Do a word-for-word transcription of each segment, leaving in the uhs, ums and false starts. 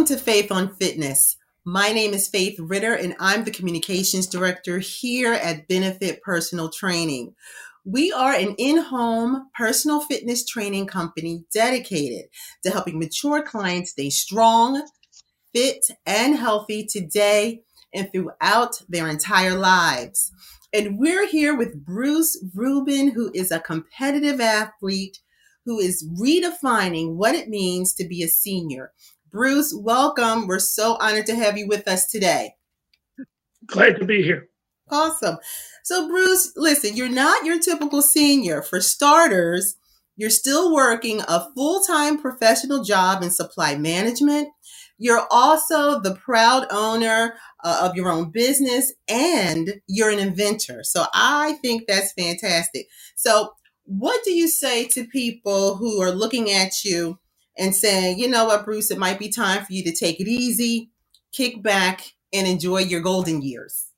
to Faith on Fitness. My name is Faith Ritter, and I'm the Communications Director here at Benefit Personal Training. We are an in-home personal fitness training company dedicated to helping mature clients stay strong, fit, and healthy today and throughout their entire lives. And we're here with Bruce Rubin, who is a competitive athlete who is redefining what it means to be a senior. Bruce, welcome. We're so honored to have you with us today. Glad to be here. Awesome. So, Bruce, listen, you're not your typical senior. For starters, you're still working a full-time professional job in supply management. You're also the proud owner uh, of your own business, and you're an inventor. So I think that's fantastic. So what do you say to people who are looking at you and saying, you know what, Bruce, it might be time for you to take it easy, kick back, and enjoy your golden years?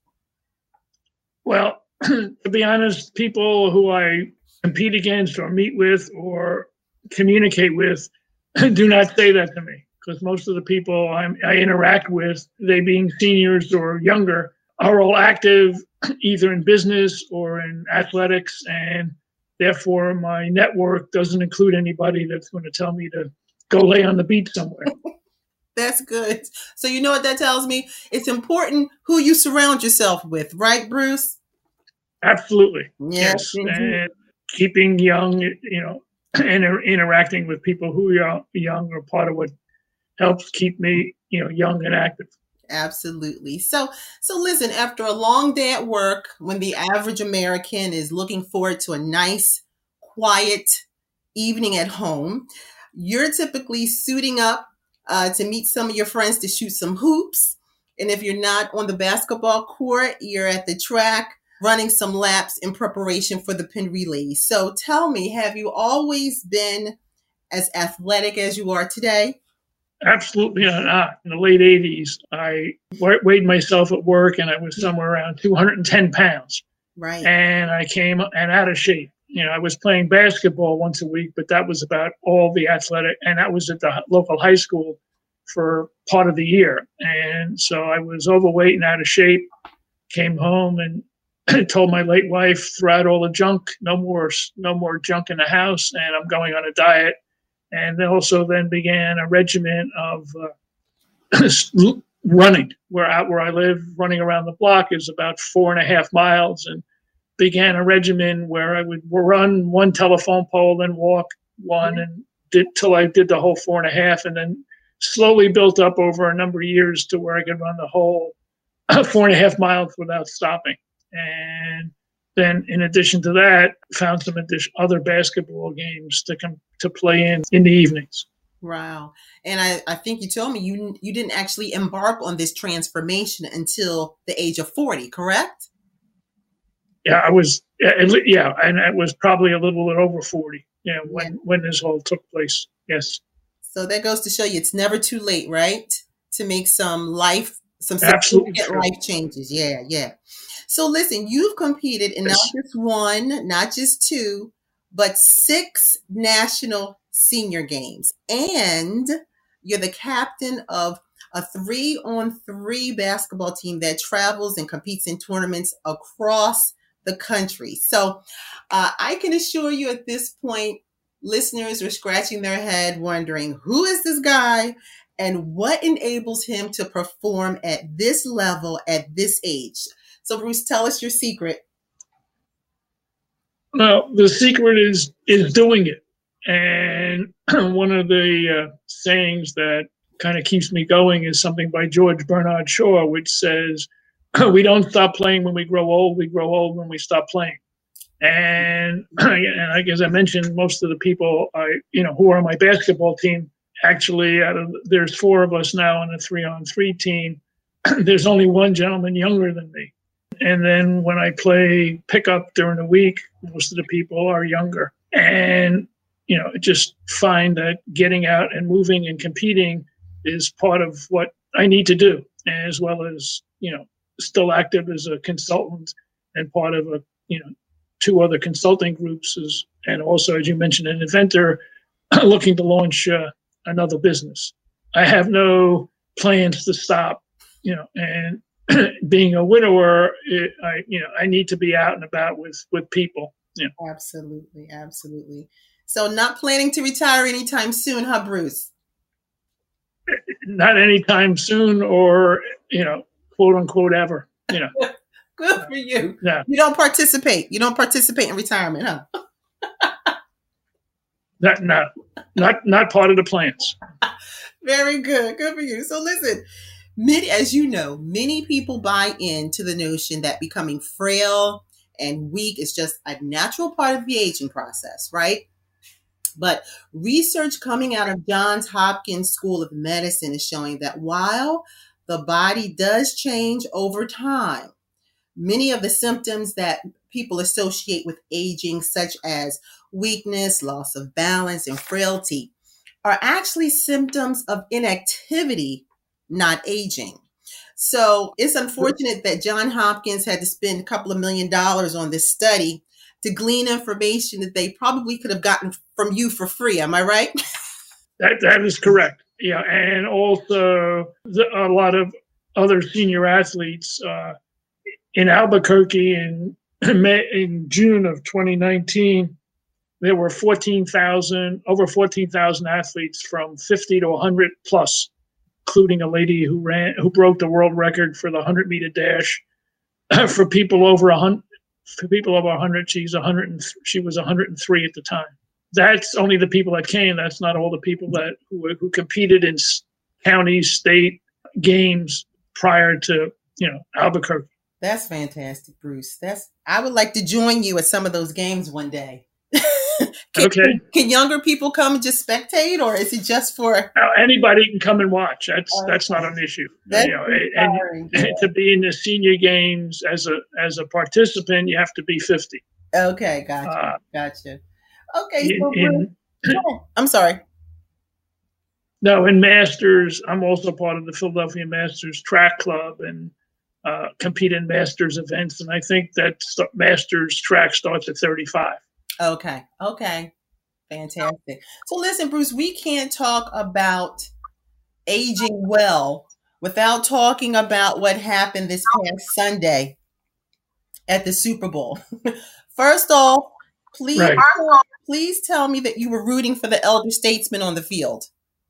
Well, to be honest, people who I compete against or meet with or communicate with do not say that to me, because most of the people I'm, I interact with, they being seniors or younger, are all active either in business or in athletics, and therefore my network doesn't include anybody that's going to tell me to go lay on the beach somewhere. That's good. So you know what that tells me? It's important who you surround yourself with, right, Bruce? Absolutely. Yes. Yes. And keeping young, you know, inter- interacting with people who are young are part of what helps keep me, you know, young and active. Absolutely. So, so listen, after a long day at work, when the average American is looking forward to a nice, quiet evening at home, you're typically suiting up uh, to meet some of your friends to shoot some hoops. And if you're not on the basketball court, you're at the track running some laps in preparation for the Penn Relays. So tell me, have you always been as athletic as you are today? Absolutely not. In the late eighties, I weighed myself at work and I was somewhere around two hundred ten pounds. Right. And I came and out of shape. You know, I was playing basketball once a week, but that was about all the athletic, and that was at the local high school for part of the year. And so I was overweight and out of shape, came home and told my late wife, throw out all the junk, no more, no more junk in the house, and I'm going on a diet. And also then began a regimen of uh, running. Where out where I live, running around the block is about four and a half miles, and began a regimen where I would run one telephone pole, then walk one, and did till I did the whole four and a half, and then slowly built up over a number of years to where I could run the whole four and a half miles without stopping. And then, in addition to that, found some addition, other basketball games to come to play in in the evenings. Wow. And I, I think you told me you you didn't actually embark on this transformation until the age of forty, correct? Yeah, I was, yeah, and it was probably a little bit over forty, you know, when, yeah. when this all took place. Yes. So that goes to show you it's never too late, right? To make some life, some Absolutely significant life changes. Yeah, yeah. So listen, you've competed in yes. not just one, not just two, but six national senior games. And you're the captain of a three-on-three basketball team that travels and competes in tournaments across the country. So uh, I can assure you at this point, listeners are scratching their head wondering, who is this guy and what enables him to perform at this level at this age? So Bruce, tell us your secret. Well, the secret is is doing it. And one of the uh, sayings that kind of keeps me going is something by George Bernard Shaw, which says, we don't stop playing when we grow old, we grow old when we stop playing. And, and like, as I mentioned, most of the people I, you know, who are on my basketball team, actually, out of, there's four of us now on a three-on-three team. There's only one gentleman younger than me. And then when I play pickup during the week, most of the people are younger. And, you know, just find that getting out and moving and competing is part of what I need to do, as well as, you know, still active as a consultant and part of a, you know, two other consulting groups, is, and also, as you mentioned, an inventor looking to launch uh, another business. I have no plans to stop, you know, and being a widower, it, I, you know, I need to be out and about with, with people. Yeah. Absolutely. Absolutely. So not planning to retire anytime soon, huh, Bruce? Not anytime soon, or, you know, quote unquote, ever, you know. Good for you. Yeah. You don't participate. You don't participate in retirement, huh? Not, not, not, not part of the plans. Very good. Good for you. So listen, many, as you know, many people buy into the notion that becoming frail and weak is just a natural part of the aging process, right? But research coming out of Johns Hopkins School of Medicine is showing that while the body does change over time, many of the symptoms that people associate with aging, such as weakness, loss of balance, and frailty, are actually symptoms of inactivity, not aging. So it's unfortunate that Johns Hopkins had to spend a couple of million dollars on this study to glean information that they probably could have gotten from you for free. Am I right? That that is correct. Yeah, and also the, a lot of other senior athletes uh, in Albuquerque in May, in June of twenty nineteen, there were fourteen thousand, over fourteen thousand athletes from fifty to one hundred plus, including a lady who ran, who broke the world record for the one hundred meter dash for people over one hundred. For people over one hundred, she's one hundred. She was one hundred three at the time. That's only the people that came. That's not all the people that who, who competed in county, state games prior to, you know, Albuquerque. That's fantastic, Bruce. That's I would like to join you at some of those games one day. can, Okay. Can younger people come and just spectate, or is it just for now, anybody can come and watch? That's okay. that's not an issue. That's you know, and, and to be in the senior games as a as a participant, you have to be fifty. Okay, gotcha, uh, gotcha. Okay, so in, in, I'm sorry. No, in Masters, I'm also part of the Philadelphia Masters track club and uh, compete in Masters events. And I think that st- Masters track starts at thirty-five. Okay. Okay. Fantastic. So listen, Bruce, we can't talk about aging well without talking about what happened this past Sunday at the Super Bowl. First off, please, right. please tell me that you were rooting for the elder statesman on the field.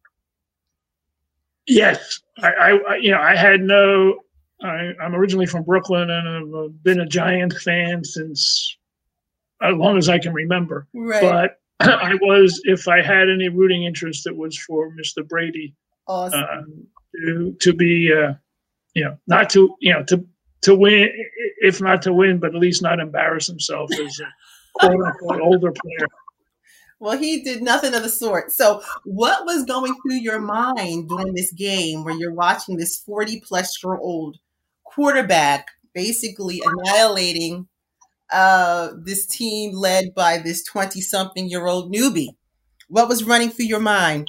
Yes. I, I you know, I had no, I, I'm originally from Brooklyn and I've been a Giants fan since as long as I can remember. Right. But I was, if I had any rooting interest, it was for Mister Brady. Awesome. Uh, to to be, uh, you know, not to, you know, to to win, if not to win, but at least not embarrass himself as a quote unquote older player. Well, he did nothing of the sort. So what was going through your mind during this game where you're watching this forty plus year old quarterback basically annihilating uh, this team led by this twenty something year old newbie? What was running through your mind?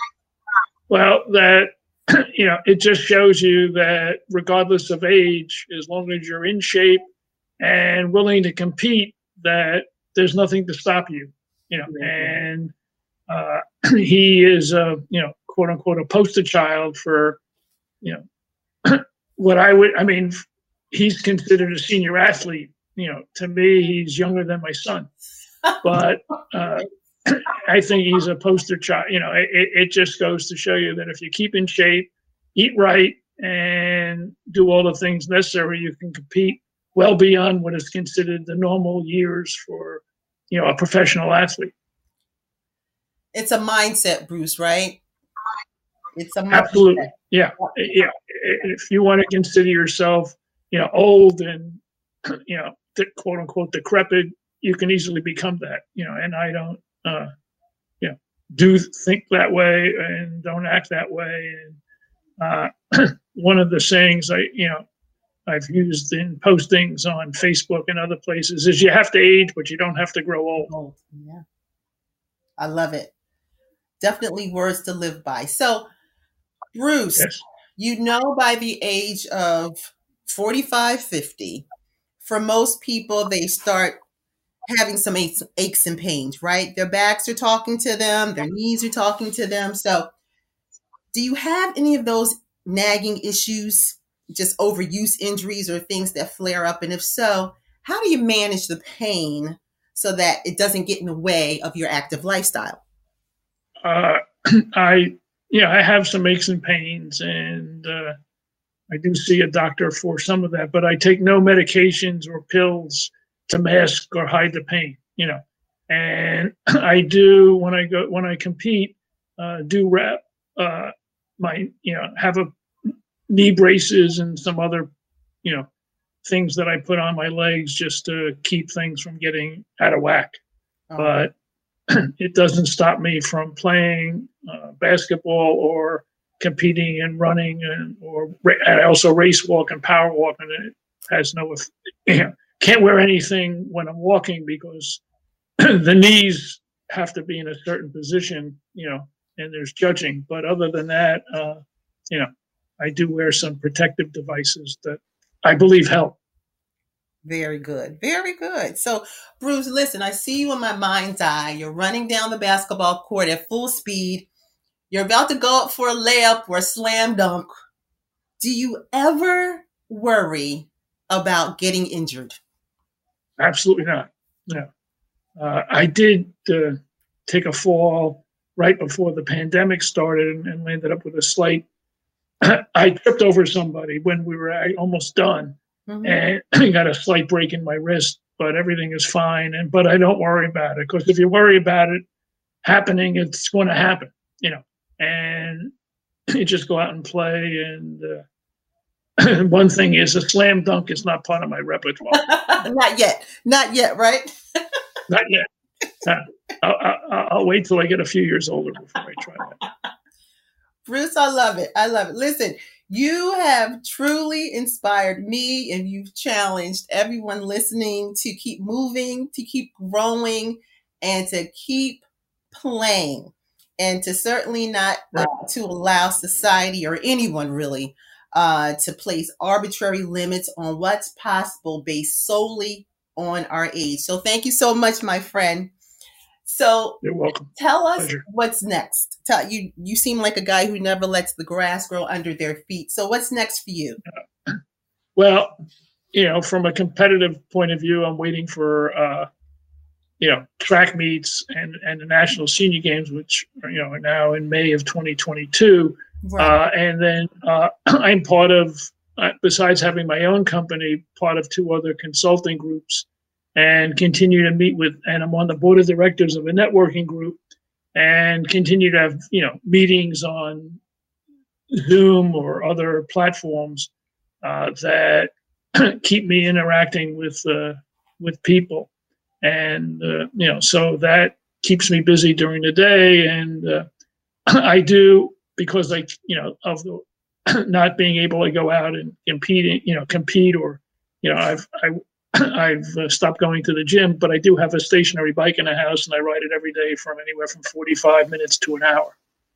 Well, that, you know, it just shows you that regardless of age, as long as you're in shape and willing to compete, that there's nothing to stop you, you know, mm-hmm. and uh, he is a, you know, quote unquote, a poster child for, you know, what I would, I mean, he's considered a senior athlete. You know, to me, he's younger than my son, but uh, I think he's a poster child. You know, it, it just goes to show you that if you keep in shape, eat right, and do all the things necessary, you can compete well beyond what is considered the normal years for, you know, a professional athlete. It's a mindset, Bruce, right? It's a mindset. Absolutely. Yeah. Yeah. If you want to consider yourself, you know, old and, you know, quote unquote decrepit, you can easily become that, you know, and I don't, uh, you know, do think that way and don't act that way. And uh, one of the sayings I, you know, I've used in postings on Facebook and other places is you have to age, but you don't have to grow old. Oh, yeah. I love it. Definitely words to live by. So, Bruce, yes. You know, by the age of forty-five, fifty, for most people, they start having some aches, aches and pains, right? Their backs are talking to them, their knees are talking to them. So do you have any of those nagging issues, just overuse injuries or things that flare up? And if so, how do you manage the pain so that it doesn't get in the way of your active lifestyle? Uh, I, yeah, I have some aches and pains, and uh, I do see a doctor for some of that, but I take no medications or pills to mask or hide the pain, you know. And I do, when I go, when I compete, uh, do wrap, uh, my, you know, have a knee braces and some other, you know, things that I put on my legs just to keep things from getting out of whack. Oh. But it doesn't stop me from playing uh, basketball or competing and running, and or I also race walk and power walk, and it has no, you know, can't wear anything when I'm walking because the knees have to be in a certain position, you know, and there's judging. But other than that, uh, you know, I do wear some protective devices that I believe help. Very good. Very good. So, Bruce, listen, I see you in my mind's eye. You're running down the basketball court at full speed. You're about to go up for a layup or a slam dunk. Do you ever worry about getting injured? Absolutely not. No. Uh, I did uh, take a fall right before the pandemic started and, and landed up with a slight. I tripped over somebody when we were almost done. Mm-hmm. And I got a slight break in my wrist, but everything is fine. And but I don't worry about it, because if you worry about it happening, it's going to happen, you know. And you just go out and play. And uh, one thing is, a slam dunk is not part of my repertoire. Not yet, not yet, right? Not yet. Uh, I'll, I'll, I'll wait till I get a few years older before I try that. Bruce, I love it. I love it. Listen. You have truly inspired me, and you've challenged everyone listening to keep moving, to keep growing, and to keep playing, and to certainly not uh, to allow society or anyone really uh, to place arbitrary limits on what's possible based solely on our age. So thank you so much, my friend. So you're welcome. Tell us Pleasure. What's next. Tell you you seem like a guy who never lets the grass grow under their feet. So what's next for you? Uh, well, you know, from a competitive point of view, I'm waiting for uh, you know, track meets and and the national senior games, which are, you know, are now in May of twenty twenty-two. Right. Uh, and then uh, I'm part of, uh, besides having my own company, part of two other consulting groups. And continue to meet with, and I'm on the board of directors of a networking group, and continue to have, you know, meetings on Zoom or other platforms uh, that keep me interacting with uh, with people, and uh, you know, so that keeps me busy during the day. And uh, I do, because I, you know, of the not being able to go out and compete, you know, compete or, you know, I've I. I've uh, stopped going to the gym, but I do have a stationary bike in the house, and I ride it every day from anywhere from forty-five minutes to an hour.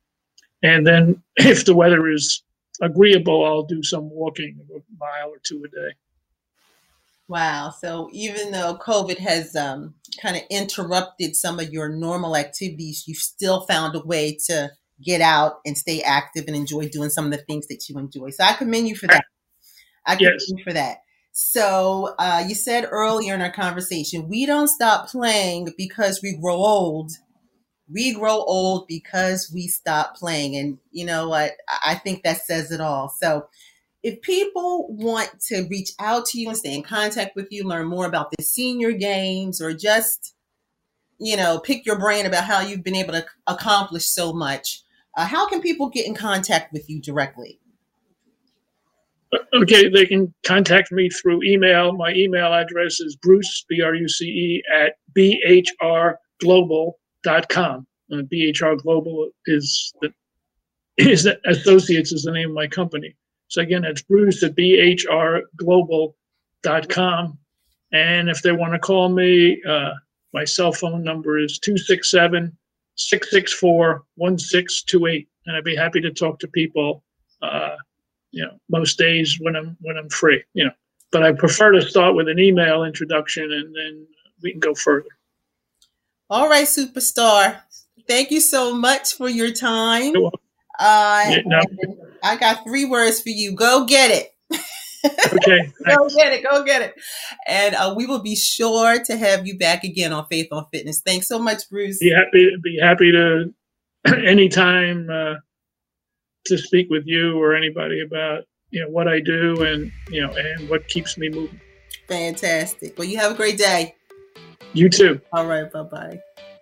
And then if the weather is agreeable, I'll do some walking, a mile or two a day. Wow. So even though COVID has um, kind of interrupted some of your normal activities, you've still found a way to get out and stay active and enjoy doing some of the things that you enjoy. So I commend you for that. I commend yes. you for that. So uh, you said earlier in our conversation, we don't stop playing because we grow old. We grow old because we stop playing. And you know what? I think that says it all. So if people want to reach out to you and stay in contact with you, learn more about the senior games, or just, you know, pick your brain about how you've been able to accomplish so much, uh, how can people get in contact with you directly? Okay, they can contact me through email. My email address is Bruce, B R U C E, at B H R global dot com. Uh, B H R Global is the is the Associates is the name of my company. So again, it's Bruce at B H R global dot com. And if they want to call me, uh, my cell phone number is two six seven, six six four, one six two eight. And I'd be happy to talk to people uh, you know, most days when I'm when I'm free, you know. But I prefer to start with an email introduction, and then we can go further. All right, superstar. Thank you so much for your time. Uh, yeah, no. and, I got three words for you. Go get it. Okay. Go get it. Go get it. And uh, we will be sure to have you back again on Faith on Fitness. Thanks so much, Bruce. Be happy, be happy to anytime uh, to speak with you or anybody about, you know, what I do and, you know, and what keeps me moving. Fantastic. Well, you have a great day. You too. All right. Bye-bye.